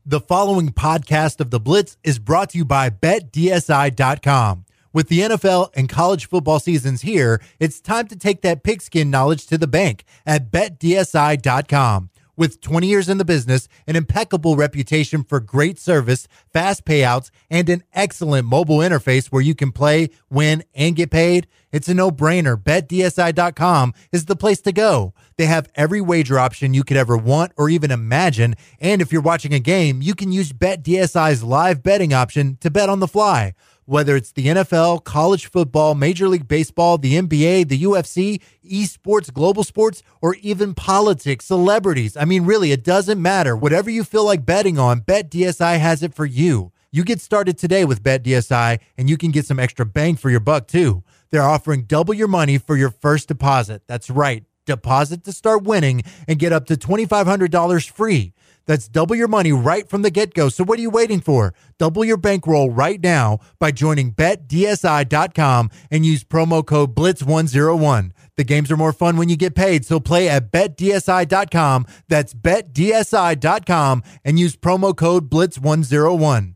The following podcast of The Blitz is brought to you by BetDSI.com. With the NFL and college football seasons here, it's time to take that pigskin knowledge to the bank at BetDSI.com. With 20 years in the business, an impeccable reputation for great service, fast payouts, and an excellent mobile interface where you can play, win, and get paid, it's a no-brainer. BetDSI.com is the place to go. They have every wager option you could ever want or even imagine, and if you're watching a game, you can use BetDSI's live betting option to bet on the fly. Whether it's the NFL, college football, Major League Baseball, the NBA, the UFC, esports, global sports, or even politics, celebrities. I mean, really, it doesn't matter. Whatever you feel like betting on, BetDSI has it for you. You get started today with BetDSI, and you can get some extra bang for your buck, too. They're offering double your money for your first deposit. That's right. Deposit to start winning and get up to $2,500 free. That's double your money right from the get-go. So what are you waiting for? Double your bankroll right now by joining BetDSI.com and use promo code BLITZ101. The games are more fun when you get paid, so play at BetDSI.com. That's BetDSI.com and use promo code BLITZ101.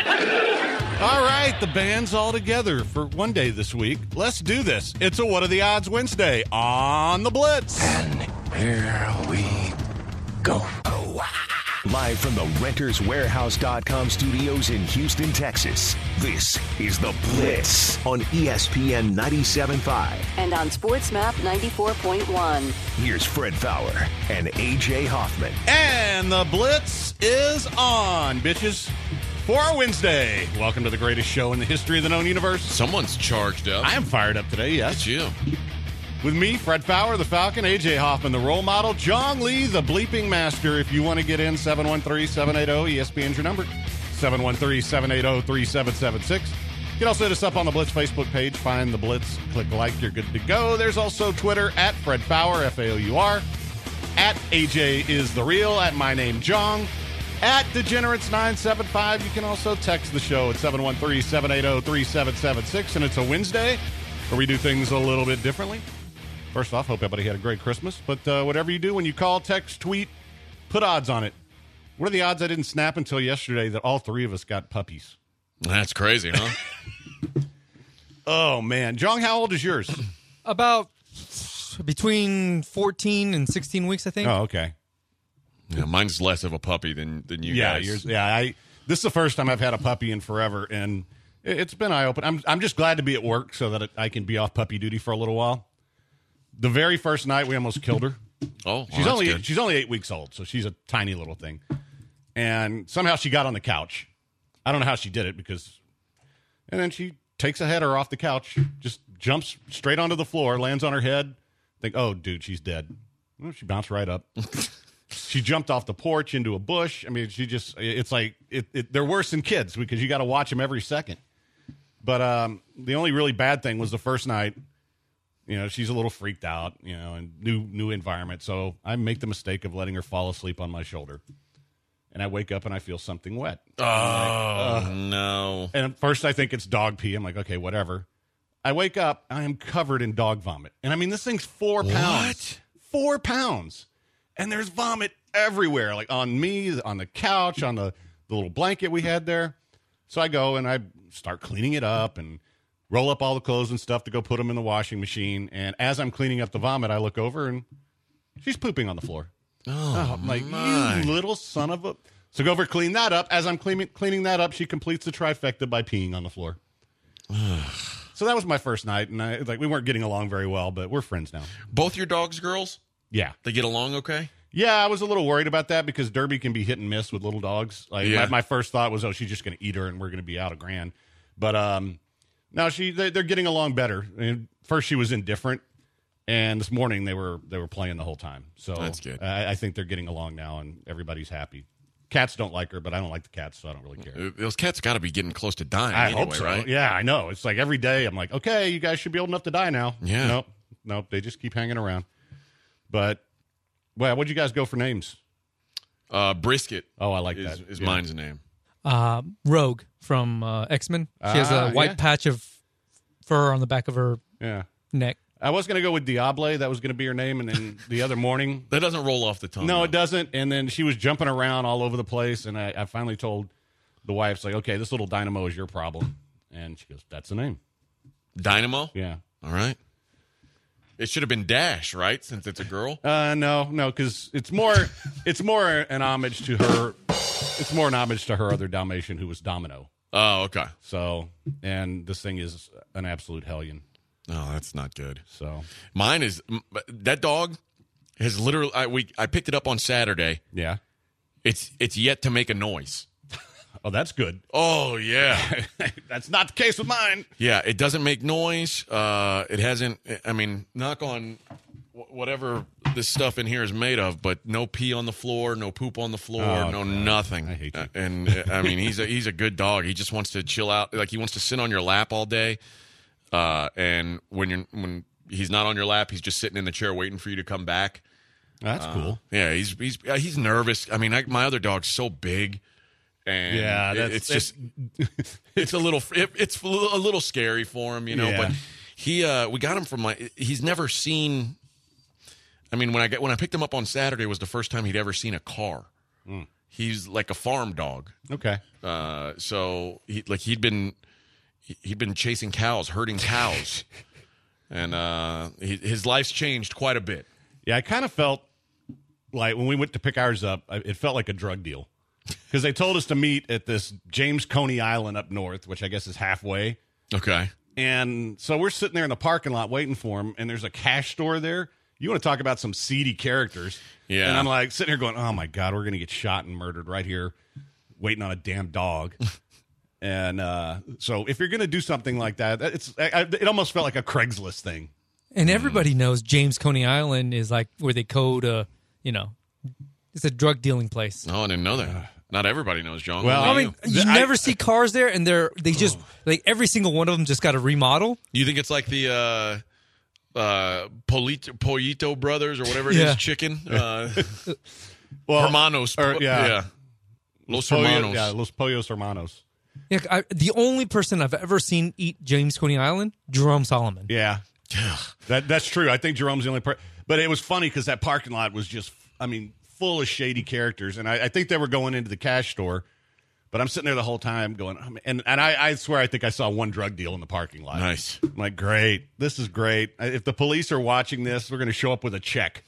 All right, the band's all together for one day this week. Let's do this. It's a What Are the Odds Wednesday on The Blitz. And here we go. Live from the RentersWarehouse.com studios in Houston, Texas, this is The Blitz on ESPN 97.5. And on SportsMap 94.1. Here's Fred Fowler and A.J. Hoffman. And The Blitz is on, bitches, for our Wednesday. Welcome to the greatest show in the history of the known universe. Someone's charged up. I am fired up today, yes. It's you. With me, Fred Fowler, the Falcon, A.J. Hoffman, the role model, John Lee, the bleeping master. If you want to get in, 713-780, ESPN's your number, 713-780-3776. You can also hit us up on the Blitz Facebook page. Find the Blitz, click like, you're good to go. There's also Twitter, at Fred Fowler, F-A-O-U-R, at A.J. is the real, at my name, Jong, at Degenerates975. You can also text the show at 713-780-3776. And it's a Wednesday where we do things a little bit differently. First off, hope everybody had a great Christmas. But whatever you do, when you call, text, tweet, put odds on it. What are the odds I didn't snap until yesterday that all three of us got puppies? That's crazy, huh? Oh, man. Jong, how old is yours? About between 14 and 16 weeks, I think. Oh, okay. Yeah, mine's less of a puppy than you guys. This is the first time I've had a puppy in forever, and it's been eye-opening. I'm just glad to be at work so that I can be off puppy duty for a little while. The very first night, we almost killed her. Oh, she's only 8 weeks old, so she's a tiny little thing. And somehow she got on the couch. I don't know how she did it and then she takes a header off the couch, just jumps straight onto the floor, lands on her head. Think, oh, dude, she's dead. Well, she bounced right up. She jumped off the porch into a bush. I mean, it's like they're worse than kids because you got to watch them every second. But the only really bad thing was the first night. You know, she's a little freaked out, and new environment. So I make the mistake of letting her fall asleep on my shoulder. And I wake up and I feel something wet. Oh, no. And at first I think it's dog pee. I'm like, okay, whatever. I wake up, I am covered in dog vomit. And I mean, this thing's 4 pounds. 4 pounds. And there's vomit everywhere, like on me, on the couch, on the little blanket we had there. So I go and I start cleaning it up and roll up all the clothes and stuff to go put them in the washing machine. And as I'm cleaning up the vomit, I look over and she's pooping on the floor. Oh, I'm like, my. you little son of a... So go over, clean that up. As I'm cleaning that up, she completes the trifecta by peeing on the floor. So that was my first night, and we weren't getting along very well, but we're friends now. Both your dogs girls? Yeah. They get along okay? Yeah, I was a little worried about that because Derby can be hit and miss with little dogs. My first thought was, she's just going to eat her and we're going to be out of grand. But no, they're getting along better. And first she was indifferent, and this morning they were playing the whole time. So that's good. I think they're getting along now, and everybody's happy. Cats don't like her, but I don't like the cats, so I don't really care. Those cats got to be getting close to dying I anyway, hope so. right? Yeah, I know. It's like every day I'm like, okay, you guys should be old enough to die now. Yeah. Nope, they just keep hanging around. But, well, what'd you guys go for names? Brisket. Oh, I like that. Is mine's name. Rogue from X-Men. She has a white patch of fur on the back of her neck. I was going to go with Diable. That was going to be her name. And then the other morning. That doesn't roll off the tongue. No, though. it doesn't. And then she was jumping around all over the place. And I finally told the wife, like, okay, this little Dynamo is your problem. And she goes, that's the name. Dynamo? Yeah. All right. It should have been Dash, right? Since it's a girl. No, because it's more an homage to her. It's more an homage to her other Dalmatian who was Domino. Oh, okay. So, and this thing is an absolute hellion. No, that's not good. So, Mine is that dog has literally. I picked it up on Saturday. yeah. It's yet to make a noise. Oh, that's good. Oh yeah, That's not the case with mine. yeah. It doesn't make noise. It hasn't. I mean, knock on whatever this stuff in here is made of, but no pee on the floor, no poop on the floor, Oh, no God. nothing. I hate you. And I mean, he's a good dog. He just wants to chill out. Like he wants to sit on your lap all day. And when he's not on your lap, he's just sitting in the chair waiting for you to come back. That's cool. Yeah, he's nervous. I mean, my other dog's so big, and Yeah, it's just it's a little scary for him, you know. Yeah. But we got him from he's never seen. I mean, when I picked him up on Saturday, it was the first time he'd ever seen a car. He's like a farm dog. Okay. So he'd been chasing cows, herding cows, and his life's changed quite a bit. Yeah, I kind of felt like when we went to pick ours up, it felt like a drug deal because they told us to meet at this James Coney Island up north, which I guess is halfway. Okay. And so we're sitting there in the parking lot waiting for him, and there's a cash store there. You want to talk about some seedy characters. Yeah. And I'm like sitting here going, oh, my God, we're going to get shot and murdered right here waiting on a damn dog. And so if you're going to do something like that, it almost felt like a Craigslist thing. And everybody knows James Coney Island is like where they code, it's a drug dealing place. Oh, I didn't know that. Not everybody knows, John. Well, Only I mean, you never see cars there, and they just like every single one of them just got a remodel. you think it's like the Pollito Brothers or whatever it Yeah. is, chicken? Well, Hermanos. yeah. Los Hermanos. Yeah, Los Pollos Hermanos. Yeah, the only person I've ever seen eat James Coney Island, Jerome Solomon. Yeah. That's true. I think Jerome's the only part. But it was funny because that parking lot was just, full of shady characters. And I think they were going into the cash store. But I'm sitting there the whole time going, and I swear I think I saw one drug deal in the parking lot. Nice. I'm like, great. This is great. If the police are watching this, we're going to show up with a check.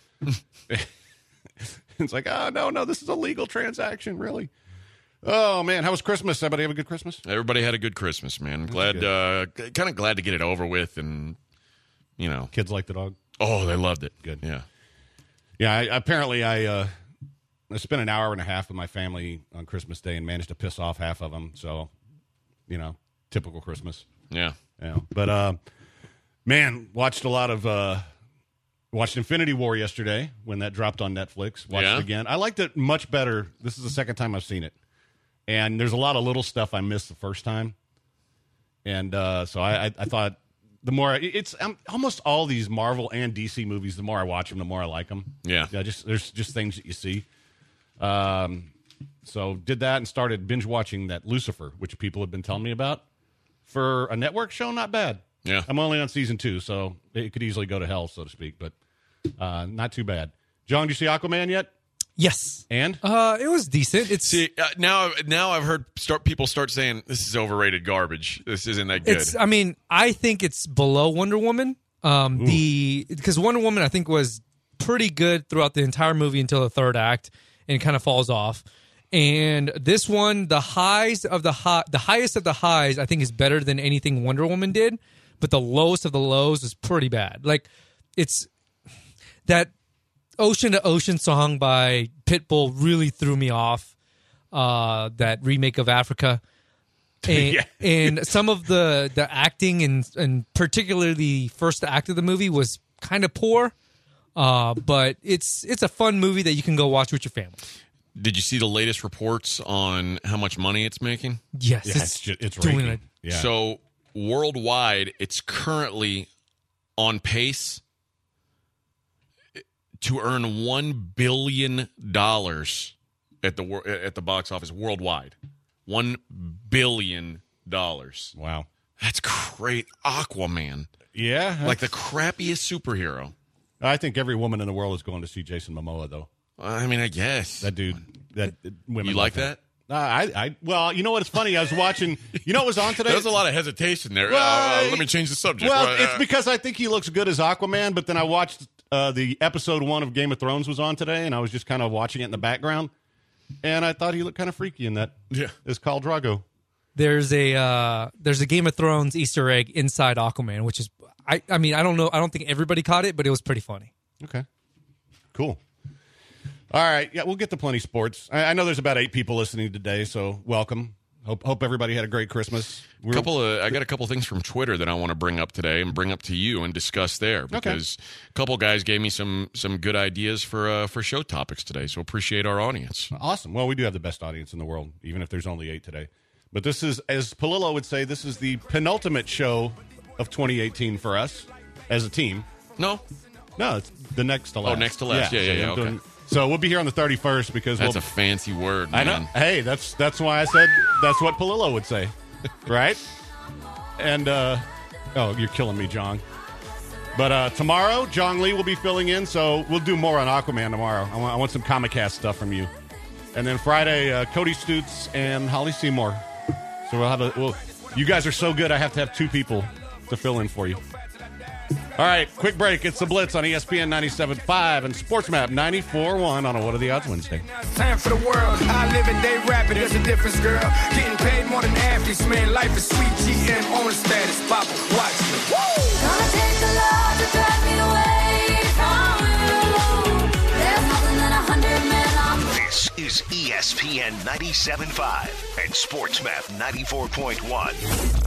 It's like, oh, no, this is a legal transaction, really. Oh, man. How was Christmas? Everybody have a good Christmas? Everybody had a good Christmas, man. Glad, kind of glad to get it over with, and Kids like the dog? oh, they loved it. Good. Yeah. Yeah, apparently I spent an hour and a half with my family on Christmas Day and managed to piss off half of them. So, typical Christmas. Yeah. Yeah, but man, watched Infinity War yesterday when that dropped on Netflix. Watched it again. I liked it much better. This is the second time I've seen it, and there's a lot of little stuff I missed the first time, and so I thought the more it's almost all these Marvel and DC movies. The more I watch them, the more I like them. Yeah. There's just things that you see. So did that and started binge watching that Lucifer, which people have been telling me about. For a network show, not bad. Yeah. I'm only on season 2, so it could easily go to hell, so to speak, but not too bad. John, did you see Aquaman yet? Yes. And? It was decent. It's See, now I've heard people start saying this is overrated garbage. This isn't that good. I think it's below Wonder Woman. Because Wonder Woman I think was pretty good throughout the entire movie until the third act, and it kind of falls off. And this one, the highest of the highs, I think is better than anything Wonder Woman did, but the lowest of the lows is pretty bad. Like, it's that Ocean to Ocean song by Pitbull really threw me off. That remake of Africa. And, Yeah. and some of the acting and particularly the first act of the movie was kind of poor. But it's a fun movie that you can go watch with your family. Did you see the latest reports on how much money it's making? Yes, Yeah, it's doing raking. it. Yeah. So worldwide, it's currently on pace to earn $1 billion at the box office worldwide. $1 billion. Wow. That's great. Aquaman. Yeah. Like the crappiest superhero. I think every woman in the world is going to see Jason Momoa, though. I mean, I guess. That dude. That women You like love him. that? Well, you know what? It's funny. I was watching. You know what was on today? There's a lot of hesitation there. Well, Let me change the subject. Well, it's because I think he looks good as Aquaman, but then I watched the episode 1 of Game of Thrones was on today, and I was just kind of watching it in the background, and I thought he looked kind of freaky in that. Yeah. As Khal Drogo. There's a Game of Thrones Easter egg inside Aquaman, which is I mean I don't know, I don't think everybody caught it, but it was pretty funny. Okay. Cool. All right. Yeah, we'll get to plenty sports. I know there's about 8 people listening today, so welcome. Hope everybody had a great Christmas. I got a couple things from Twitter that I want to bring up today and bring up to you and discuss there because a couple guys gave me some good ideas for show topics today. So appreciate our audience. Awesome. Well, we do have the best audience in the world, even if there's only 8 today. But this is, as Palillo would say, this is the penultimate show of 2018 for us as a team. No, it's the next to last. Oh, next to last. Yeah. Okay. So we'll be here on the 31st because That's a fancy word, I man. know. Hey, that's why I said that's what Palillo would say, right? And you're killing me, John. But tomorrow, John Lee will be filling in, so we'll do more on Aquaman tomorrow. I want some Comicast stuff from you. And then Friday, Cody Stutz and Holly Seymour. So we'll have you guys are so good, I have to have 2 people to fill in for you. All right, quick break. It's the Blitz on ESPN 97.5 and SportsMap 94.1 on a What Are the Odds Wednesday. Time for the world. I live and they rapping. There's a difference, girl. Getting paid more than athletes, man. Life is sweet. GM on the status. Papa, watch me. Woo! Gonna take the love to drive me away from you. There's nothing than 100 men on. This is ESPN 97.5 and SportsMap 94.1.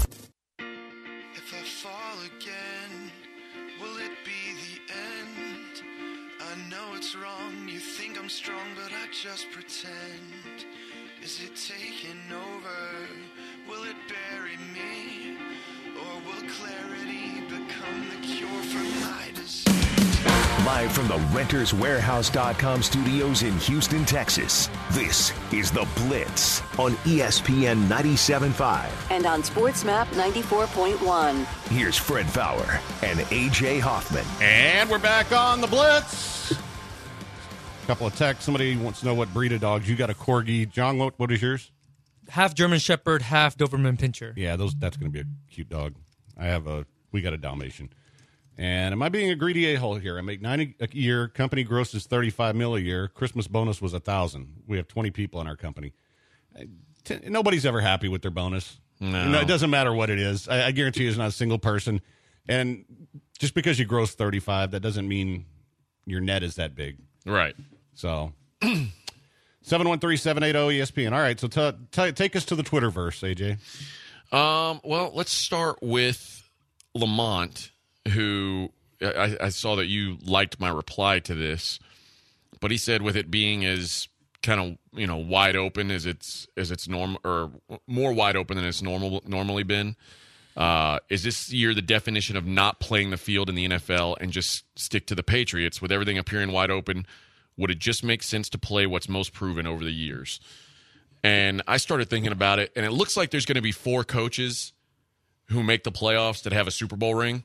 If I fall again, will it be the end? I know it's wrong, you think I'm strong, but I just pretend. Is it taking over? Will it bury me? Or will clarity become the cure for my disease? Live from the RentersWarehouse.com studios in Houston, Texas, this is The Blitz on ESPN 97.5. And on SportsMap 94.1. Here's Fred Fowler and A.J. Hoffman. And we're back on the Blitz. A couple of texts. Somebody wants to know what breed of dogs. You got a Corgi. John, what is yours? Half German Shepherd, half Doberman Pinscher. Yeah, that's going to be a cute dog. We got a Dalmatian. And am I being a greedy a-hole here? I make $90 a year. Company grosses $35 million a year. Christmas bonus was $1,000. We have 20 people in our company. Nobody's ever happy with their bonus. No. It doesn't matter what it is. I guarantee there's not a single person. And just because you gross 35, that doesn't mean your net is that big. Right. So 713-780-ESPN. All right, so take us to the Twitterverse, AJ. Well, let's start with Lamont, who I saw that you liked my reply to this, but he said with it being as kind of wide open as it's normal, or more wide open than it's normally been. Is this year the definition of not playing the field in the NFL and just stick to the Patriots with everything appearing wide open? Would it just make sense to play what's most proven over the years? And I started thinking about it, and it looks like there's going to be 4 coaches who make the playoffs that have a Super Bowl ring.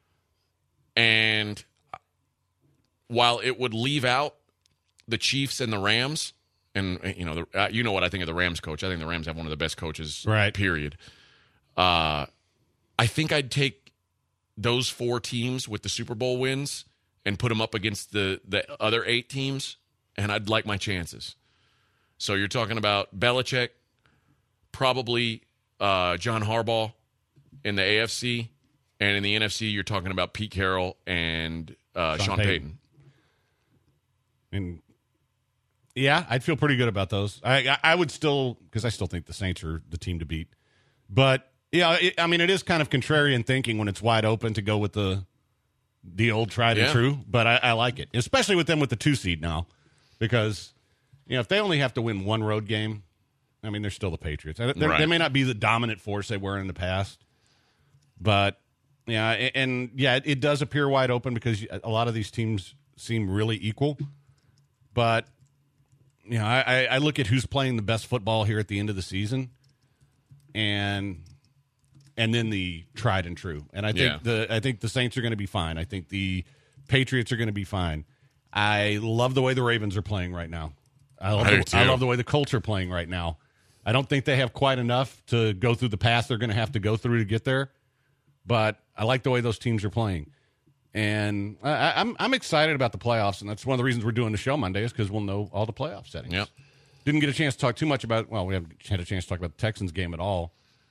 And while it would leave out the Chiefs and the Rams, and you know what I think of the Rams coach. I think the Rams have one of the best coaches, right? Period. I think I'd take those 4 teams with the Super Bowl wins and put them up against the other 8 teams, and I'd like my chances. So you're talking about Belichick, probably John Harbaugh in the AFC, and in the NFC, you're talking about Pete Carroll and Sean Payton. And yeah, I'd feel pretty good about those. I would still, because I still think the Saints are the team to beat. But yeah, it is kind of contrarian thinking when it's wide open to go with the old tried and true. But I like it, especially with them with the 2 seed now, because if they only have to win one road game, they're still the Patriots. They may not be the dominant force they were in the past, but it does appear wide open because a lot of these teams seem really equal. But I look at who's playing the best football here at the end of the season, and and then the tried and true. And I think the Saints are going to be fine. I think the Patriots are going to be fine. I love the way the Ravens are playing right now. I love the way the Colts are playing right now. I don't think they have quite enough to go through the path they're going to have to go through to get there, but I like the way those teams are playing. And I'm excited about the playoffs, and that's one of the reasons we're doing the show Monday is because we'll know all the playoff settings. Yep. Didn't get a chance to talk too much about. Well, we haven't had a chance to talk about the Texans game at all.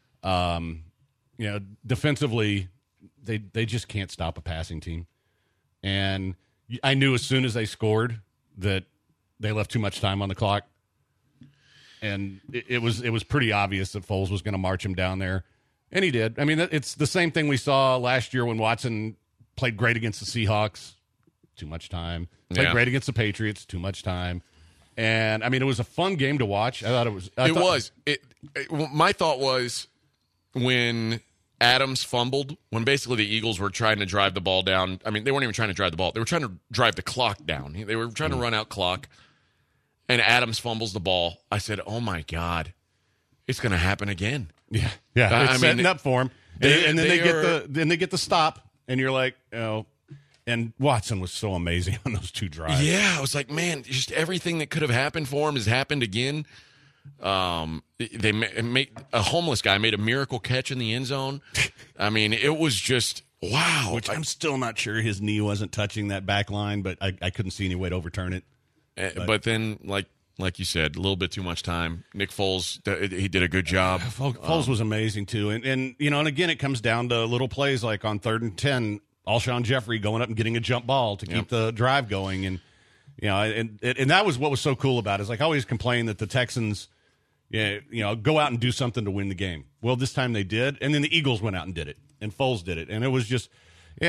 Defensively, they just can't stop a passing team, and I knew as soon as they scored that they left too much time on the clock, and it was pretty obvious that Foles was going to march him down there, and he did. I mean, it's the same thing we saw last year when Watson played great against the Seahawks, too much time. Played great against the Patriots, too much time. And, I mean, it was a fun game to watch. I thought it was. My thought was when Adams fumbled, when basically the Eagles were trying to drive the ball down. I mean, they weren't even trying to drive the ball. They were trying to drive the clock down. They were trying to run out clock. And Adams fumbles the ball. I said, oh, my God, it's going to happen again. Yeah. It's setting up for him. And then they get the stop. And you're like, oh. And Watson was so amazing on those two drives. Yeah, I was like, man, just everything that could have happened for him has happened again. They made a homeless guy made a miracle catch in the end zone. I mean, it was just wow. Which I'm still not sure his knee wasn't touching that back line, but I couldn't see any way to overturn it. But then, like you said, a little bit too much time. Nick Foles, he did a good job. Foles was amazing too, and again, it comes down to little plays like on 3rd and 10. Alshon Jeffrey going up and getting a jump ball to keep the drive going. And, and that was what was so cool about it. It's like I always complain that the Texans, go out and do something to win the game. Well, this time they did. And then the Eagles went out and did it. And Foles did it. And it was just,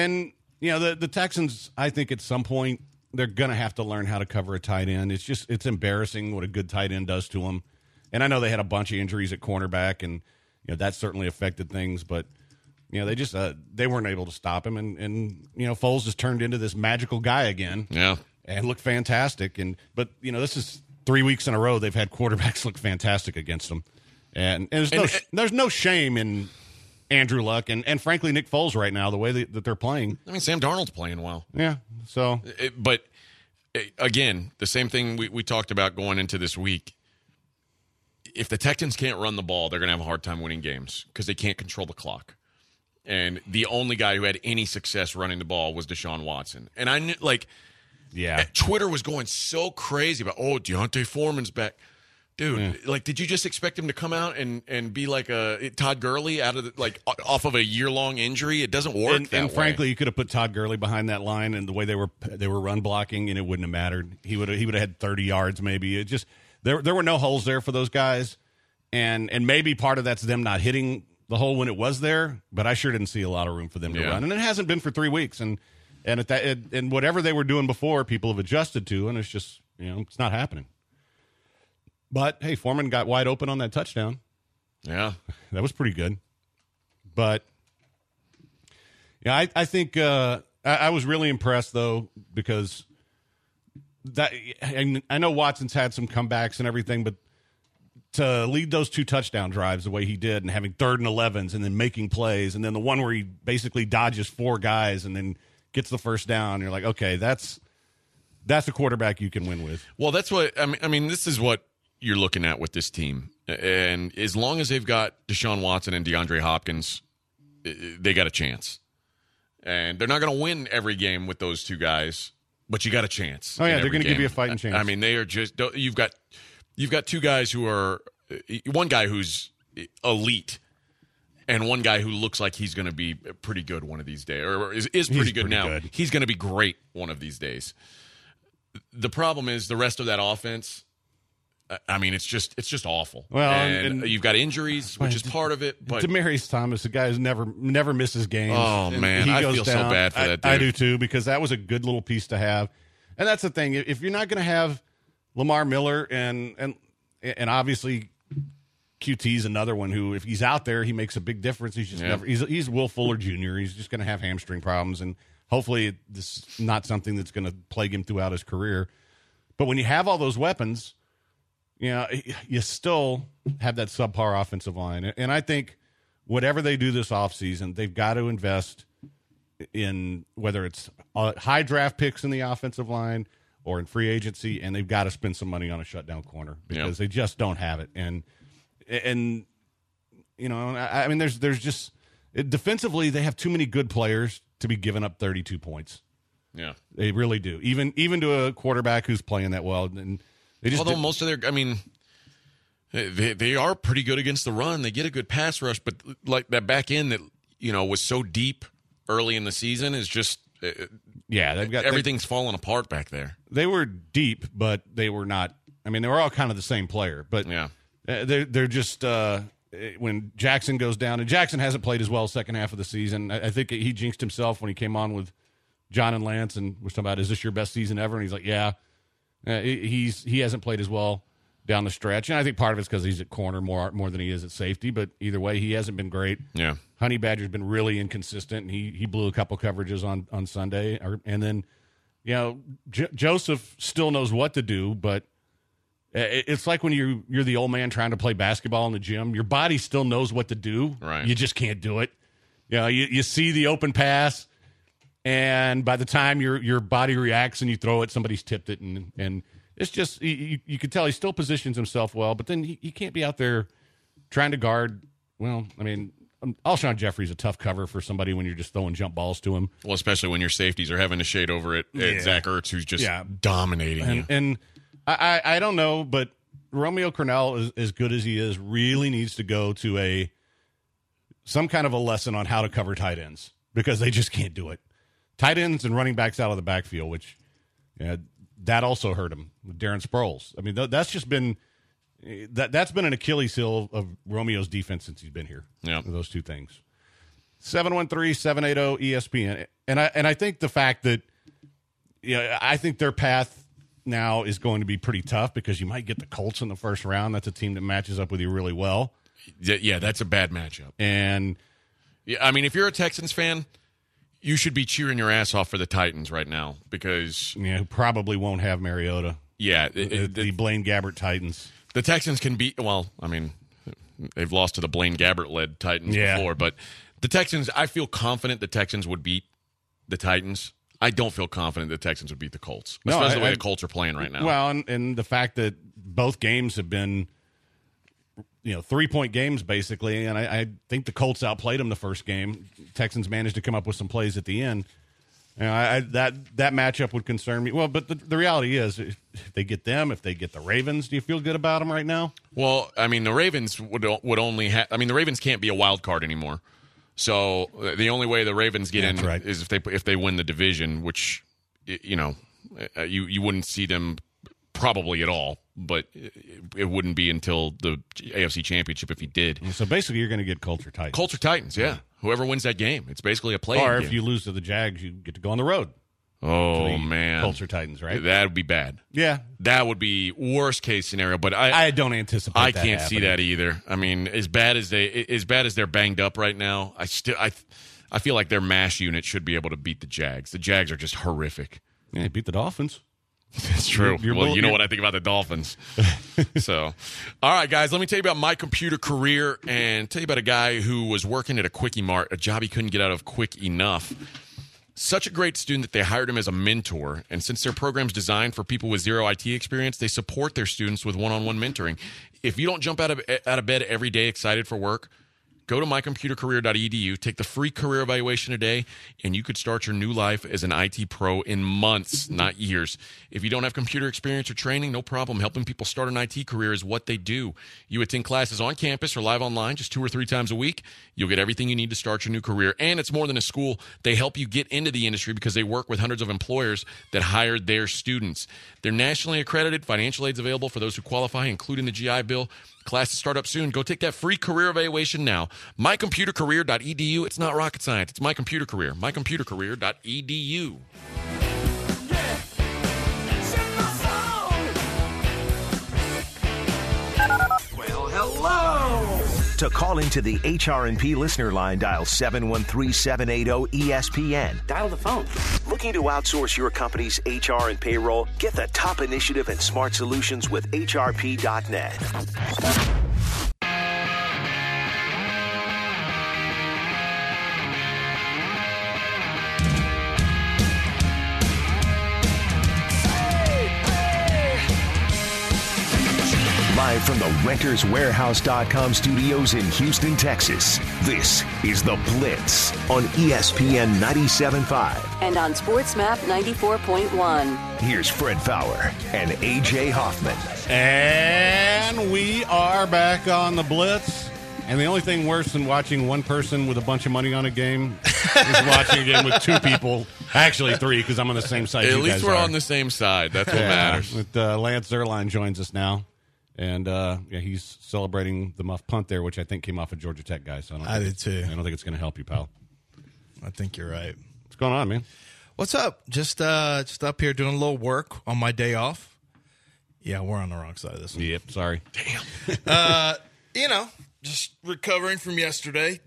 the Texans, I think at some point, they're going to have to learn how to cover a tight end. It's embarrassing what a good tight end does to them. And I know they had a bunch of injuries at cornerback, and, that certainly affected things. But, they just they weren't able to stop him, and Foles just turned into this magical guy again. Yeah, and looked fantastic. But this is 3 weeks in a row they've had quarterbacks look fantastic against them, and there's no shame in Andrew Luck and frankly Nick Foles right now the way that they're playing. I mean, Sam Darnold's playing well. Yeah, so but again, the same thing we talked about going into this week. If the Texans can't run the ball, they're going to have a hard time winning games because they can't control the clock. And the only guy who had any success running the ball was Deshaun Watson. And I knew, Twitter was going so crazy about, Deontay Foreman's back. Dude, did you just expect him to come out and be like a Todd Gurley off of a year-long injury? It doesn't work that way. And frankly, you could have put Todd Gurley behind that line and the way they were run blocking, and it wouldn't have mattered. He would have had 30 yards maybe. It just there were no holes there for those guys, and maybe part of that's them not hitting the hole when it was there, but I sure didn't see a lot of room for them to run, and it hasn't been for 3 weeks. And and whatever they were doing before, people have adjusted to, and it's just it's not happening. But hey, Foreman got wide open on that touchdown. Yeah, that was pretty good. But I think I was really impressed though because that I know Watson's had some comebacks and everything, but to lead those 2 touchdown drives the way he did and having 3rd and 11s and then making plays and then the one where he basically dodges 4 guys and then gets the first down, you're like, okay, that's a quarterback you can win with. Well, that's what I mean, this is what you're looking at with this team. And as long as they've got Deshaun Watson and DeAndre Hopkins, they got a chance. And they're not going to win every game with those 2 guys, but you got a chance. Oh yeah, they're going to give you a fighting chance. I mean, they are just You've got 2 guys who are one guy who's elite and one guy who looks like he's going to be pretty good one of these days, or is pretty good now. Good. He's going to be great one of these days. The problem is the rest of that offense. I mean, it's just awful. Well, and you've got injuries, which is part of it. But Demaryius Thomas, the guy who never misses games. Oh man, I feel so bad for that dude. I do too, because that was a good little piece to have. And that's the thing. If you're not going to have Lamar Miller and obviously QT's another one who, if he's out there, he makes a big difference. He's just never. He's Will Fuller Jr. He's just going to have hamstring problems, and hopefully this is not something that's going to plague him throughout his career. But when you have all those weapons, you still have that subpar offensive line, and I think whatever they do this offseason, they've got to invest in whether it's high draft picks in the offensive line or in free agency, and they've got to spend some money on a shutdown corner because they just don't have it. And you know, I mean, there's just defensively they have too many good players to be giving up 32 points. Yeah, they really do. Even to a quarterback who's playing that well, and they just most of their, I mean, they are pretty good against the run. They get a good pass rush, but like that back end that was so deep early in the season is just they've got everything's falling apart back there. They were deep, but they were not. I mean, they were all kind of the same player, but they're just when Jackson goes down, and Jackson hasn't played as well second half of the season. I think he jinxed himself when he came on with John and Lance and was talking about, is this your best season ever? And he's like, yeah. He hasn't played as well down the stretch, and I think part of it's because he's at corner more than he is at safety. But either way, he hasn't been great. Yeah, Honey Badger's been really inconsistent, and he blew a couple coverages on Sunday. And then, Joseph still knows what to do, but it's like when you're the old man trying to play basketball in the gym. Your body still knows what to do. Right. You just can't do it. You see the open pass, and by the time your body reacts and you throw it, somebody's tipped it, and it's just you can tell he still positions himself well, but then he can't be out there trying to guard. Well, I mean, Alshon Jeffrey's a tough cover for somebody when you're just throwing jump balls to him. Well, especially when your safeties are having to shade over it at Zach Ertz, who's just dominating you. And I don't know, but Romeo Crennel, as good as he is, really needs to go to some kind of a lesson on how to cover tight ends because they just can't do it. Tight ends and running backs out of the backfield, which that also hurt him with Darren Sproles. I mean, that's just been that's been an Achilles heel of Romeo's defense since he's been here. Yeah, those two things. 713-780-ESPN, and I think the fact that I think their path now is going to be pretty tough because you might get the Colts in the first round. That's a team that matches up with you really well. Yeah, that's a bad matchup. And I mean, if you're a Texans fan, you should be cheering your ass off for the Titans right now because who probably won't have Mariota. Yeah, the Blaine Gabbert Titans. The Texans can beat. Well, I mean, they've lost to the Blaine Gabbert-led Titans before, but the Texans. I feel confident the Texans would beat the Titans. I don't feel confident the Texans would beat the Colts, especially the way the Colts are playing right now. Well, and the fact that both games have been 3-point games basically, and I think the Colts outplayed them the first game. Texans managed to come up with some plays at the end. That matchup would concern me. Well, but the reality is, if they get them, if they get the Ravens, do you feel good about them right now? Well, I mean, the Ravens would only have. I mean, the Ravens can't be a wild card anymore. So the only way the Ravens get in is if they win the division, which you wouldn't see them probably at all. But it wouldn't be until the AFC Championship if he did. So basically, you're going to get Colts or Titans. Colts or Titans, yeah. Whoever wins that game, it's basically a play. Or if you lose to the Jags, you get to go on the road. Oh man, Colts or Titans, right? That would be bad. Yeah, that would be worst case scenario. But I don't anticipate. I can't see that either. I mean, as bad as they're banged up right now, I feel like their mash unit should be able to beat the Jags. The Jags are just horrific. Yeah, they beat the Dolphins. That's true. Well, you know what I think about the Dolphins. So, all right, guys, let me tell you about My Computer Career and tell you about a guy who was working at a Quickie Mart, a job he couldn't get out of quick enough. Such a great student that they hired him as a mentor. And since their program's designed for people with zero IT experience, they support their students with one-on-one mentoring. If you don't jump out of bed every day excited for work, go to mycomputercareer.edu, take the free career evaluation today, and you could start your new life as an IT pro in months, not years. If you don't have computer experience or training, no problem. Helping people start an IT career is what they do. You attend classes on campus or live online just 2 or 3 times a week. You'll get everything you need to start your new career. And it's more than a school. They help you get into the industry because they work with hundreds of employers that hire their students. They're nationally accredited. Financial aid's available for those who qualify, including the GI Bill. Classes start up soon. Go take that free career evaluation now. mycomputercareer.edu. It's not rocket science. It's My Computer Career. mycomputercareer.edu. Well, hello. To call into the HR&P listener line, dial 713-780-ESPN. Dial the phone. Looking to outsource your company's HR and payroll? Get the top initiative and smart solutions with HRP.net. RentersWarehouse.com studios in Houston, Texas, this is The Blitz on ESPN 97.5. And on SportsMap 94.1. Here's Fred Fowler and A.J. Hoffman. And we are back on the Blitz. And the only thing worse than watching one person with a bunch of money on a game is watching a game with two people. Actually, three, because I'm on the same side. At least we're on the same side. That's what matters. With, Lance Zierlein joins us now. And he's celebrating the muff punt there, which I think came off a Georgia Tech guy. So I did too. I don't think it's going to help you, pal. I think you're right. What's going on, man? What's up? Just up here doing a little work on my day off. Yeah, we're on the wrong side of this one. Yep, sorry. Damn. Just recovering from yesterday.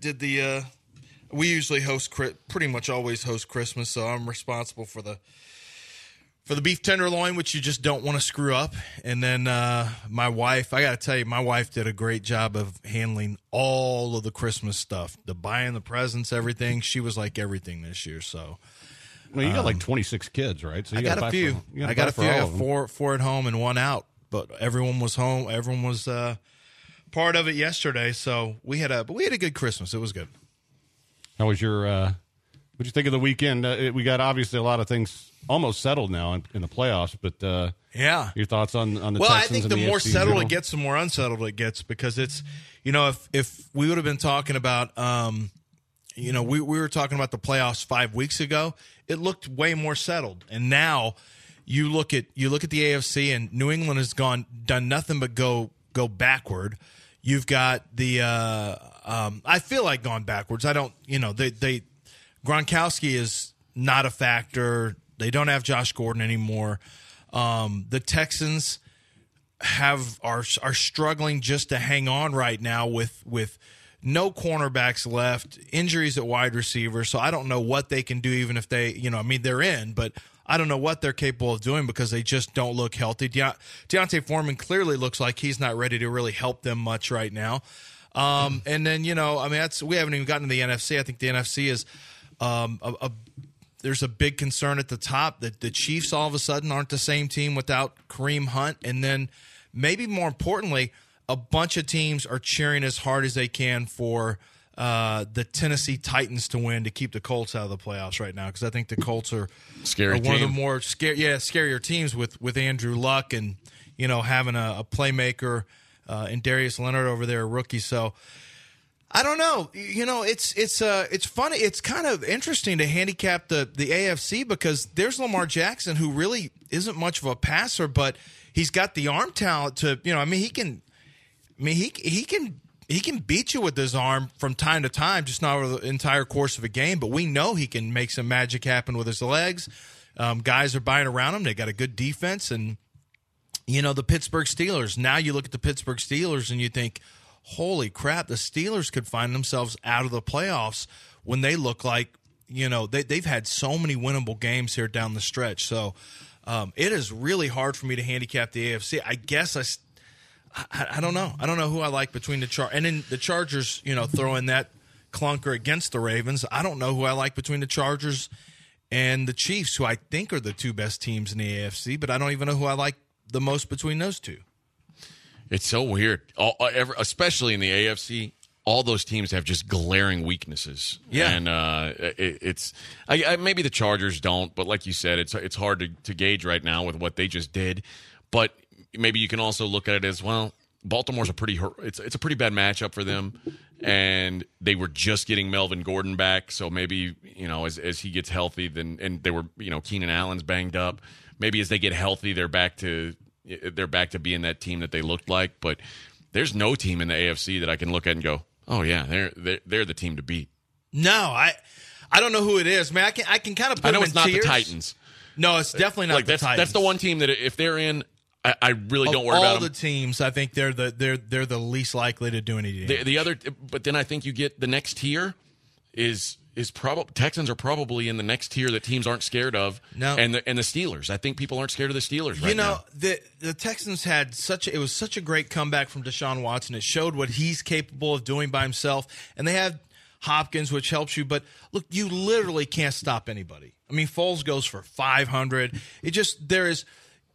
We usually pretty much always host Christmas, so I'm responsible for the beef tenderloin, which you just don't want to screw up. And then my wife, I got to tell you, my wife did a great job of handling all of the Christmas stuff, the buying the presents, everything. She was like everything this year. So, well, you got like 26 kids, right? So I got a few. I got four at home and one out, but everyone was home. Everyone was part of it yesterday. So we had a good Christmas. It was good. How was your? What'd you think of the weekend? We got obviously a lot of things almost settled now in the playoffs, but your thoughts on the Texans? I think and the more AFC settled it gets, the more unsettled it gets, because it's, if we would have been talking about, we were talking about the playoffs 5 weeks ago, it looked way more settled, and now you look at the AFC, and New England has done nothing but go backward. You've got the I feel like gone backwards. I don't, they Gronkowski is not a factor. They don't have Josh Gordon anymore. The Texans are struggling just to hang on right now with no cornerbacks left, injuries at wide receiver. So I don't know what they can do, even if they, they're in, but I don't know what they're capable of doing because they just don't look healthy. Deontay Foreman clearly looks like he's not ready to really help them much right now. And then, we haven't even gotten to the NFC. I think the NFC is there's a big concern at the top that the Chiefs all of a sudden aren't the same team without Kareem Hunt. And then maybe more importantly, a bunch of teams are cheering as hard as they can for the Tennessee Titans to win to keep the Colts out of the playoffs right now, because I think the Colts are one of the more scarier teams with Andrew Luck and having a playmaker and Darius Leonard over there, a rookie. So I don't know. It's funny. It's kind of interesting to handicap the AFC because there's Lamar Jackson, who really isn't much of a passer, but he's got the arm talent to he can beat you with his arm from time to time, just not over the entire course of a game. But we know he can make some magic happen with his legs. Guys are buying around him. They got a good defense, and the Pittsburgh Steelers. Now you look at the Pittsburgh Steelers and you think, holy crap, the Steelers could find themselves out of the playoffs when they look like, they've had so many winnable games here down the stretch. So it is really hard for me to handicap the AFC. I guess I don't know. I don't know who I like between and then the Chargers, throw in that clunker against the Ravens. I don't know who I like between the Chargers and the Chiefs, who I think are the two best teams in the AFC, but I don't even know who I like the most between those two. It's so weird, especially in the AFC. All those teams have just glaring weaknesses. Yeah, and maybe the Chargers don't, but like you said, it's hard to gauge right now with what they just did. But maybe you can also look at it as, well, Baltimore's a pretty bad matchup for them, and they were just getting Melvin Gordon back, so maybe as he gets healthy, and they were Keenan Allen's banged up. Maybe as they get healthy, they're back to being that team that they looked like. But there's no team in the AFC that I can look at and go, oh yeah, they're the team to beat. No, I don't know who it is, man. I can kind of put them in tiers. I know it's not the Titans. No, it's definitely not the Titans. That's the one team that if they're in, I really don't worry about them. All the teams, I think they're the least likely to do anything. The other, but then I think you get the next tier is probably Texans are probably in the next tier that teams aren't scared of. No, and the Steelers. I think people aren't scared of the Steelers right now. The Texans had such a great comeback from Deshaun Watson. It showed what he's capable of doing by himself, and they have Hopkins, which helps you. But look, you literally can't stop anybody. I mean, Foles goes for 500.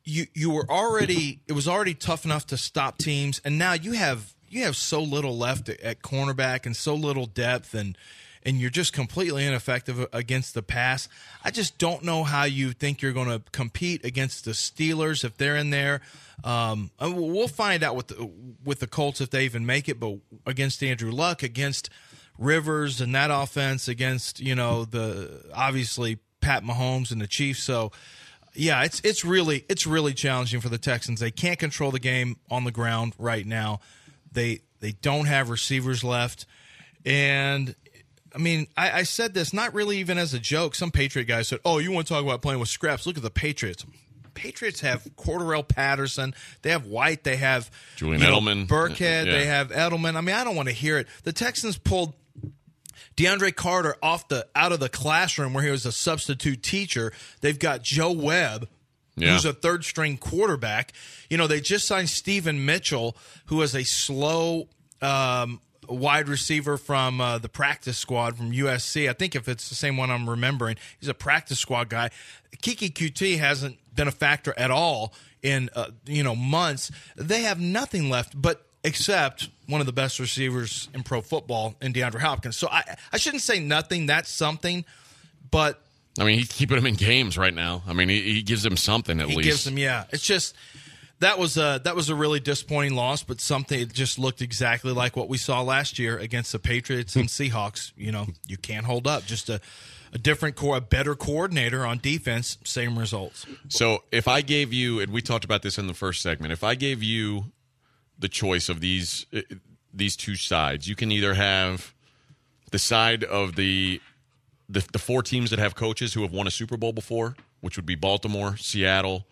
you were already, it was already tough enough to stop teams, and now you have so little left at cornerback and so little depth, and you're just completely ineffective against the pass. I just don't know how you think you're going to compete against the Steelers if they're in there. We'll find out with the Colts if they even make it, but against Andrew Luck, against Rivers and that offense, against the obviously Pat Mahomes and the Chiefs. So yeah, it's really challenging for the Texans. They can't control the game on the ground right now. They don't have receivers left, and I mean, I said this not really even as a joke. Some Patriot guys said, "Oh, you want to talk about playing with scraps? Look at the Patriots." Patriots have Cordarrelle Patterson. They have White. They have Julian Edelman, Burkhead. Yeah. They have Edelman. I mean, I don't want to hear it. The Texans pulled DeAndre Carter out of the classroom where he was a substitute teacher. They've got Joe Webb, who's a third-string quarterback. They just signed Stephen Mitchell, who is a slow wide receiver from the practice squad from USC. I think if it's the same one I'm remembering, he's a practice squad guy. Kiki QT hasn't been a factor at all in months. They have nothing left but except one of the best receivers in pro football in DeAndre Hopkins. So I shouldn't say nothing. That's something, but I mean, he's keeping him in games right now. I mean, he gives him something at least. He gives him, yeah. It's just that was a really disappointing loss, but something it just looked exactly like what we saw last year against the Patriots and Seahawks. You can't hold up. Just a better coordinator on defense, same results. So if I gave you, and we talked about this in the first segment, if I gave you the choice of these two sides, you can either have the side of the four teams that have coaches who have won a Super Bowl before, which would be Baltimore, Seattle,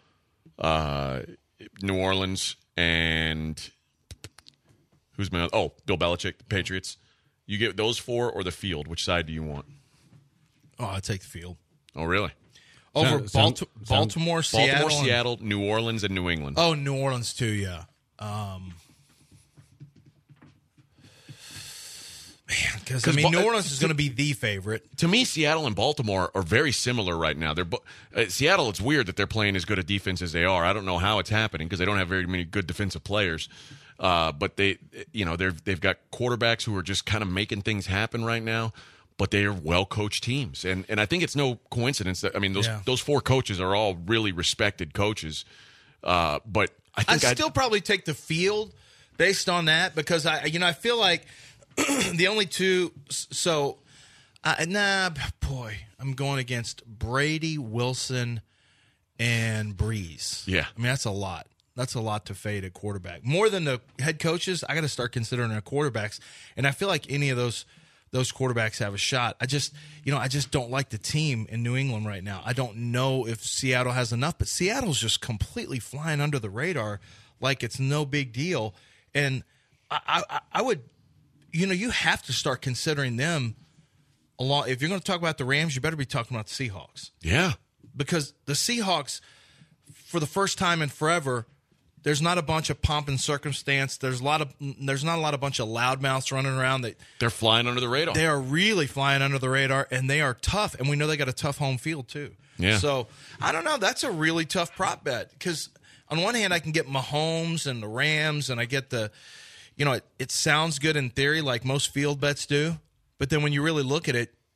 New Orleans, and who's my other? Oh, Bill Belichick, the Patriots. You get those four or the field. Which side do you want? Oh, I'd take the field. Oh, really? Over Baltimore, Seattle, New Orleans, and New England. Oh, New Orleans too, yeah. Because New Orleans is going to be the favorite. To me, Seattle and Baltimore are very similar right now. They're Seattle. It's weird that they're playing as good a defense as they are. I don't know how it's happening because they don't have very many good defensive players. But they've got quarterbacks who are just kind of making things happen right now. But they are well-coached teams, and I think it's no coincidence that those four coaches are all really respected coaches. But I'd still probably take the field based on that because I feel like the only two. So, I'm going against Brady, Wilson, and Breeze. Yeah, I mean that's a lot. That's a lot to fade at quarterback. More than the head coaches, I got to start considering the quarterbacks, and I feel like any of those quarterbacks have a shot. I just don't like the team in New England right now. I don't know if Seattle has enough, but Seattle's just completely flying under the radar like it's no big deal. And I would, you have to start considering them along. If you're going to talk about the Rams, you better be talking about the Seahawks. Yeah. Because the Seahawks, for the first time in forever, there's not a bunch of pomp and circumstance. There's not a lot of bunch of loudmouths running around. They're flying under the radar. They are really flying under the radar, and they are tough. And we know they got a tough home field too. Yeah. So I don't know. That's a really tough prop bet because on one hand I can get Mahomes and the Rams, and I get it sounds good in theory, like most field bets do. But then when you really look at it,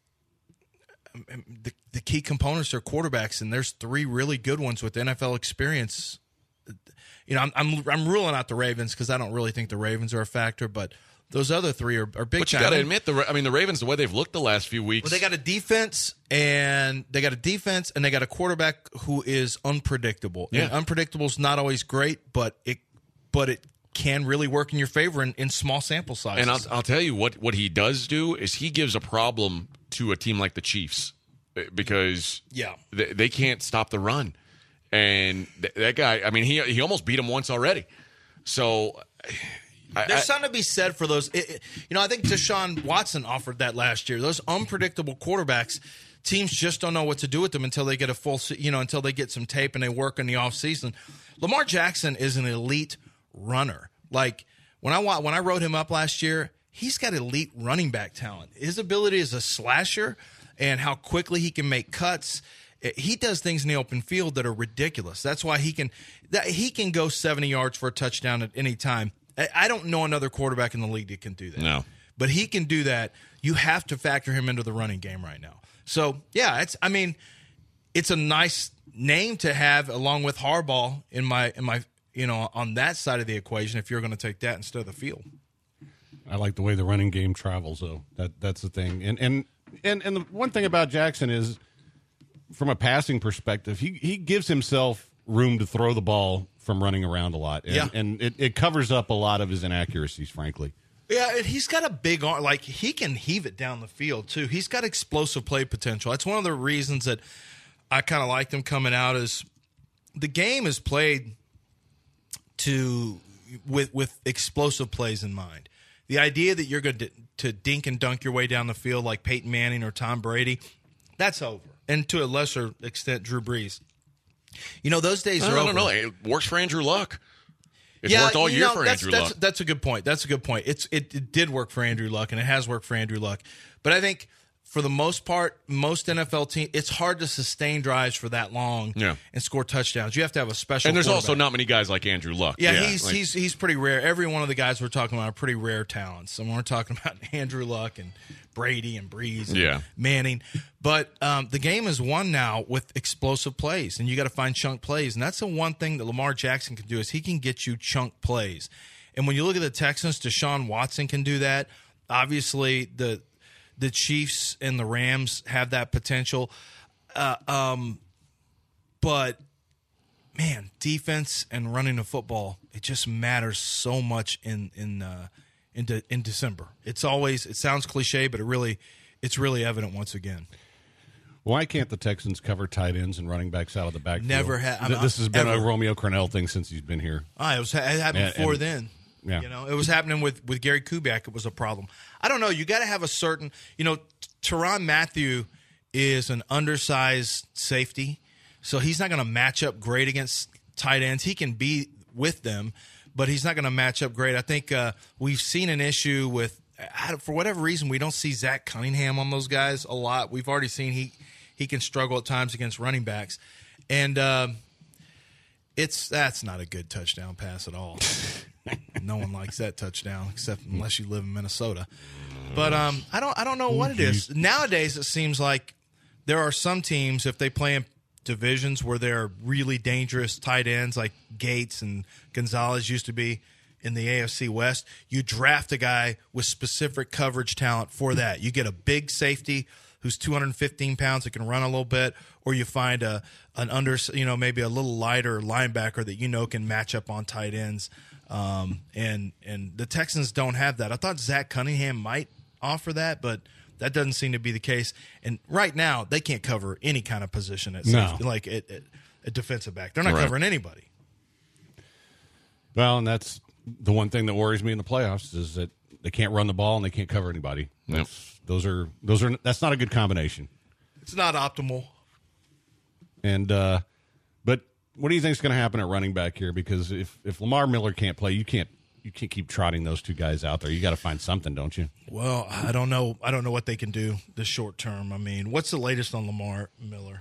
the key components are quarterbacks, and there's three really good ones with NFL experience. I'm ruling out the Ravens because I don't really think the Ravens are a factor, but those other three are big. But you got to admit, the Ravens, the way they've looked the last few weeks. Well, they got a defense, and they got a quarterback who is unpredictable. Yeah. And unpredictable is not always great, but it can really work in your favor in small sample sizes. And I'll tell you what he does do is he gives a problem to a team like the Chiefs because they can't stop the run. And that guy, I mean, he almost beat him once already. So there's something to be said for those. I think Deshaun Watson offered that last year. Those unpredictable quarterbacks, teams just don't know what to do with them until they get until they get some tape and they work in the offseason. Lamar Jackson is an elite runner. Like when I wrote him up last year, he's got elite running back talent. His ability as a slasher and how quickly he can make cuts He does things in the open field that are ridiculous. That's why he can go 70 yards for a touchdown at any time. I don't know another quarterback in the league that can do that. No. But he can do that. You have to factor him into the running game right now. So, yeah, it's a nice name to have along with Harbaugh in my on that side of the equation if you're going to take that instead of the field. I like the way the running game travels, though. That's the thing. And the one thing about Jackson is, from a passing perspective, he gives himself room to throw the ball from running around a lot. And it covers up a lot of his inaccuracies, frankly. Yeah, and he's got a big arm. Like, he can heave it down the field, too. He's got explosive play potential. That's one of the reasons that I kind of liked him coming out is the game is played with explosive plays in mind. The idea that you're going to dink and dunk your way down the field like Peyton Manning or Tom Brady, that's over. And to a lesser extent, Drew Brees. Those days are over. No. It works for Andrew Luck. It's worked all year for Andrew Luck. That's a good point. It did work for Andrew Luck, and it has worked for Andrew Luck. But I think for the most part, most NFL teams, it's hard to sustain drives for that long and score touchdowns. You have to have a special. And there's also not many guys like Andrew Luck. Yeah, he's pretty rare. Every one of the guys we're talking about are pretty rare talents. And we're talking about Andrew Luck and Brady and Breeze and Manning. But the game is won now with explosive plays, and you got to find chunk plays. And that's the one thing that Lamar Jackson can do is he can get you chunk plays. And when you look at the Texans, Deshaun Watson can do that. Obviously, the Chiefs and the Rams have that potential. But, man, defense and running the football, it just matters so much in December. It sounds cliche, but it's really evident once again. Why can't the Texans cover tight ends and running backs out of the backfield? Never have. This has been a Romeo Crennel thing since he's been here. It happened before then. Yeah. It was happening with Gary Kubiak. It was a problem. I don't know. You got to have a certain, Tyrann Mathieu is an undersized safety, so he's not going to match up great against tight ends. He can be with them, but he's not going to match up great. I think we've seen an issue with, for whatever reason, we don't see Zach Cunningham on those guys a lot. We've already seen he can struggle at times against running backs, and that's not a good touchdown pass at all. No one likes that touchdown, except unless you live in Minnesota. But I don't know what it is. Nowadays, it seems like there are some teams, if they play in divisions where they're really dangerous tight ends, like Gates and Gonzalez used to be in the AFC West, you draft a guy with specific coverage talent for that. You get a big safety who's 215 pounds that can run a little bit, or you find maybe a little lighter linebacker that can match up on tight ends. And the Texans don't have that. I thought Zach Cunningham might offer that, but that doesn't seem to be the case. And right now, they can't cover any kind of position at safety, like a defensive back. They're not covering anybody. Well, and that's the one thing that worries me in the playoffs is that they can't run the ball and they can't cover anybody. That's not a good combination. It's not optimal. And but what do you think is going to happen at running back here? Because if Lamar Miller can't play, you can't keep trotting those two guys out there. You got to find something, don't you? Well, I don't know what they can do this short term. I mean, what's the latest on Lamar Miller?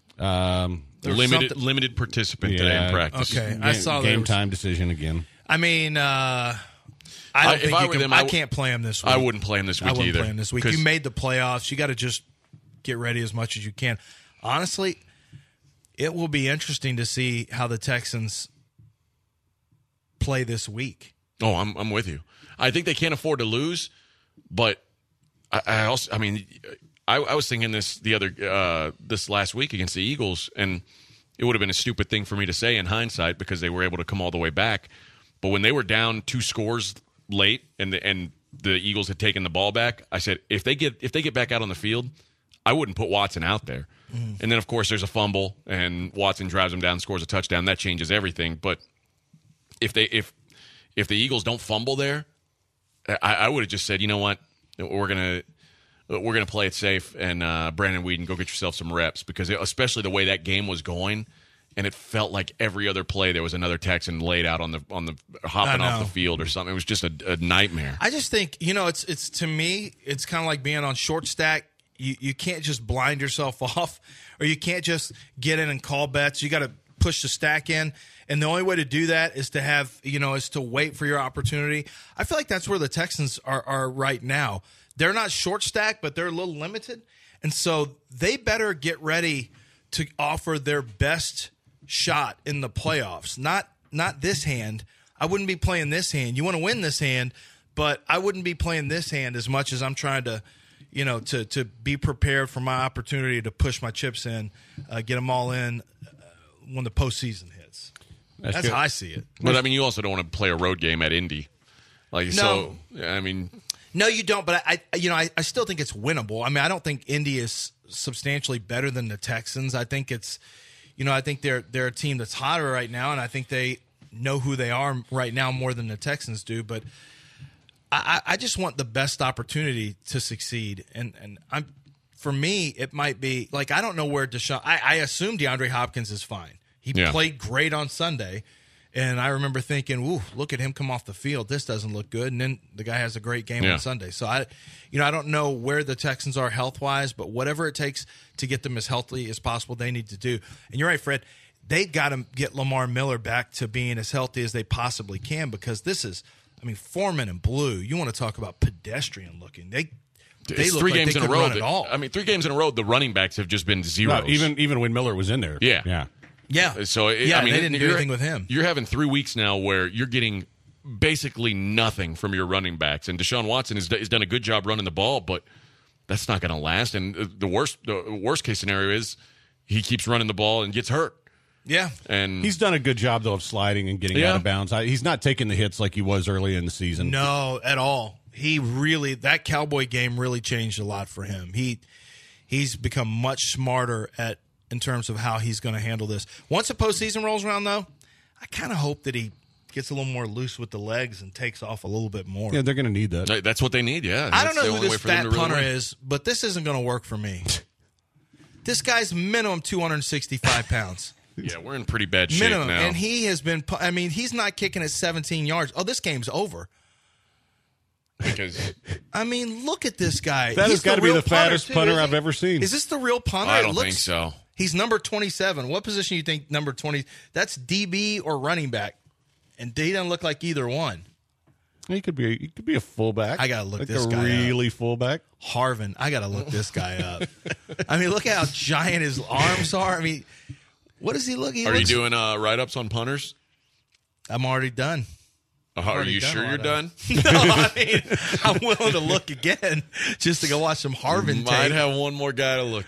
Limited participant today in practice. Okay, I saw game time decision again. I mean, I can't play him this week. I wouldn't play him this week either. I wouldn't play him this week. You made the playoffs. You got to just get ready as much as you can. Honestly, it will be interesting to see how the Texans play this week. Oh, I'm with you. I think they can't afford to lose, but I was thinking this this last week against the Eagles, and it would have been a stupid thing for me to say in hindsight because they were able to come all the way back. But when they were down 2 scores late and the Eagles had taken the ball back, I said if they get back out on the field, I wouldn't put Watson out there. Mm. And then of course there's a fumble and Watson drives them down, scores a touchdown. That changes everything. But if the Eagles don't fumble there, I would have just said, you know what, we're gonna play it safe and Brandon Weeden, go get yourself some reps, because especially the way that game was going, and it felt like every other play there was another Texan laid out on the hopping off the field or something. It was just a nightmare. I just think it's to me it's kind of like being on short stack. you can't just blind yourself off, or you can't just get in and call bets. You got to push the stack in, and the only way to do that is to have is to wait for your opportunity. I feel like that's where the Texans are right now. They're not short stack, but they're a little limited, and so they better get ready to offer their best shot in the playoffs. Not this hand. I wouldn't be playing this hand. You want to win this hand, but I wouldn't be playing this hand as much as I'm trying to, to be prepared for my opportunity to push my chips in, get them all in when the postseason hits. That's how I see it. But I mean, you also don't want to play a road game at Indy. Like, no. So, I mean, no, you don't. But I still think it's winnable. I mean, I don't think Indy is substantially better than the Texans. I think it's, I think they're a team that's hotter right now, and I think they know who they are right now more than the Texans do. But I just want the best opportunity to succeed, and for me, it might be like, I don't know where Deshaun. I assume DeAndre Hopkins is fine. He played great on Sunday, and I remember thinking, "Ooh, look at him come off the field. This doesn't look good." And then the guy has a great game on Sunday. So I don't know where the Texans are health wise, but whatever it takes to get them as healthy as possible, they need to do. And you're right, Fred. They got to get Lamar Miller back to being as healthy as they possibly can, because this is, Foreman and Blue. You want to talk about pedestrian looking? They look 3 like games they in a could row. run it all. 3 games in a row, the running backs have just been zeros. No, even when Miller was in there. Yeah. So they didn't do anything with him. You're having 3 weeks now where you're getting basically nothing from your running backs, and Deshaun Watson has done a good job running the ball, but that's not going to last. And the worst case scenario is he keeps running the ball and gets hurt. Yeah, and he's done a good job though of sliding and getting out of bounds. He's not taking the hits like he was early in the season. No, at all. That Cowboy game really changed a lot for him. He's become much smarter in terms of how he's going to handle this. Once the postseason rolls around, though, I kind of hope that he gets a little more loose with the legs and takes off a little bit more. Yeah, they're going to need that. That's what they need. Yeah, I don't know who this fat punter is, but this isn't going to work for me. This guy's minimum 265 pounds. Yeah, we're in pretty bad shape minimum, now. and he has been. He's not kicking at 17 yards. Oh, this game's over. Because look at this guy. That has got to be the fattest punter I've ever seen. Is this the real punter? I don't think so. He's number 27. What position do you think number 20? That's DB or running back, and he doesn't look like either one. He could be a fullback. I gotta look like this a guy really fullback. Harvin. I gotta look this guy up. Look how giant his arms are. What does he look? Are you doing write-ups on punters? I'm already done. Are you sure you're done? No, I'm willing to look again just to go watch some Harvin tape. Might have one more guy to look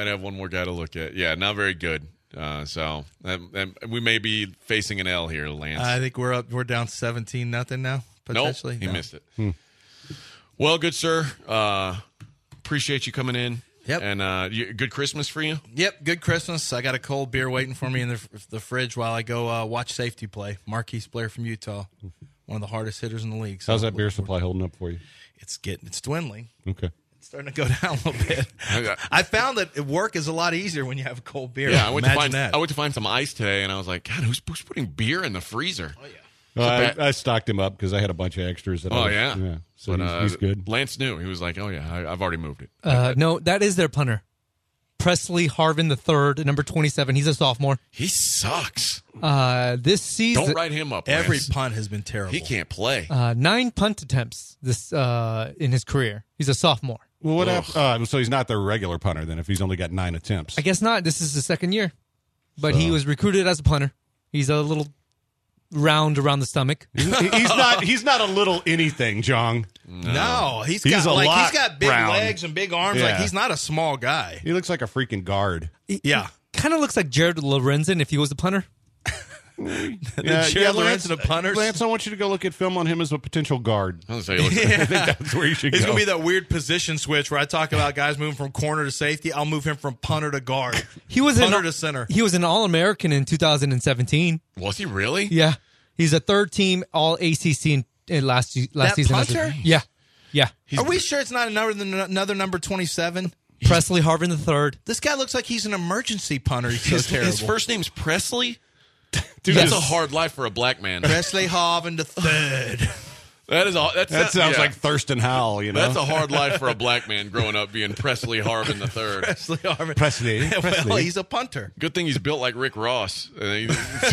at. Yeah, not very good. So we may be facing an L here, Lance. I think we're down 17-0 now. Potentially, he missed it. Well, good sir. Appreciate you coming in. Yep. And good Christmas for you? Yep, good Christmas. I got a cold beer waiting for me in the fridge while I go watch safety play. Marquise Blair from Utah, one of the hardest hitters in the league. So how's that beer supply holding up for you? It's dwindling. Okay. It's starting to go down a little bit. I found that work is a lot easier when you have a cold beer. Yeah, I went to find some ice today, and I was like, God, who's putting beer in the freazer? Oh, yeah. Well, I stocked him up because I had a bunch of extras. Yeah. So he's good. Lance knew. He was like, oh, yeah, I've already moved it. No, that is their punter. Presley Harvin III, number 27. He's a sophomore. He sucks. This season, don't write him up. Every Lance. punt has been terrible. He can't play. 9 punt attempts in his career. He's a sophomore. Well, what happened? So he's not the regular punter then if he's only got 9 attempts. I guess not. This is his second year. But he was recruited as a punter. He's a little round around the stomach. He's not a little anything, Jong. No, he's got big round. legs and big arms. Yeah. Like he's not a small guy. He looks like a freaking guard. Yeah. Kind of looks like Jared Lorenzen if he was a punter. Jared Lorenzen, a punter. Lance, I want you to go look at film on him as a potential guard. I was gonna say, I think that's where you should It's go. going to be that weird position switch where I talk about guys moving from corner to safety. I'll move him from punter to guard. He was punter to center. He was an All-American in 2017. Was he really? Yeah. He's a third-team All-ACC in last That season. punter? Yeah. Are we sure it's not another number 27? Presley Harvin III. This guy looks like he's an emergency punter. He's so terrible. His first name's Presley? Dude, That's a hard life for a black man. Presley Harvin III. That sounds like Thurston Howell, you know? That's a hard life for a black man growing up being Presley Harvin III. Presley Harvin. Presley. Well, he's a punter. Good thing he's built like Rick Ross. He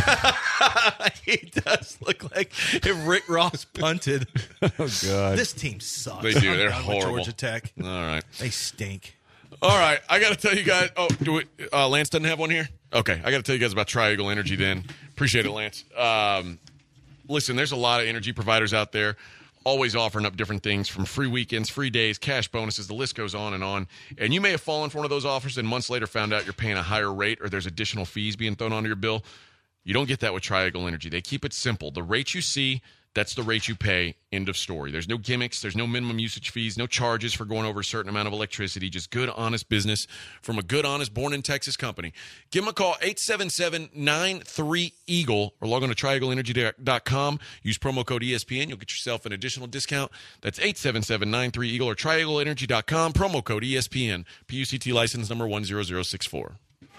does look like if Rick Ross punted. Oh, God. This team sucks. They do. I'm They're done with horrible. Georgia Tech. All right. They stink. All right. I got to tell you guys. Oh, Lance doesn't have one here? Okay. I got to tell you guys about Tri-Eagle Energy then. Appreciate it, Lance. Listen, there's a lot of energy providers out there always offering up different things from free weekends, free days, cash bonuses. The list goes on. And you may have fallen for one of those offers and months later found out you're paying a higher rate or there's additional fees being thrown onto your bill. You don't get that with Tri-Eagle Energy. They keep it simple. The rate you see, that's the rate you pay. End of story. There's no gimmicks. There's no minimum usage fees, no charges for going over a certain amount of electricity. Just good, honest business from a good, honest, born-in-Texas company. Give them a call, 877-93-EAGLE, or log on to TriEagleEnergy.com. Use promo code ESPN. You'll get yourself an additional discount. That's 877-93-EAGLE or TriEagleEnergy.com. Promo code ESPN. PUCT license number 10064.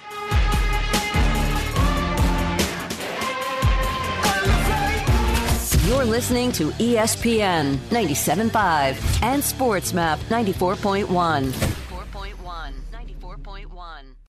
You're listening to ESPN 97.5 and SportsMap 94.1.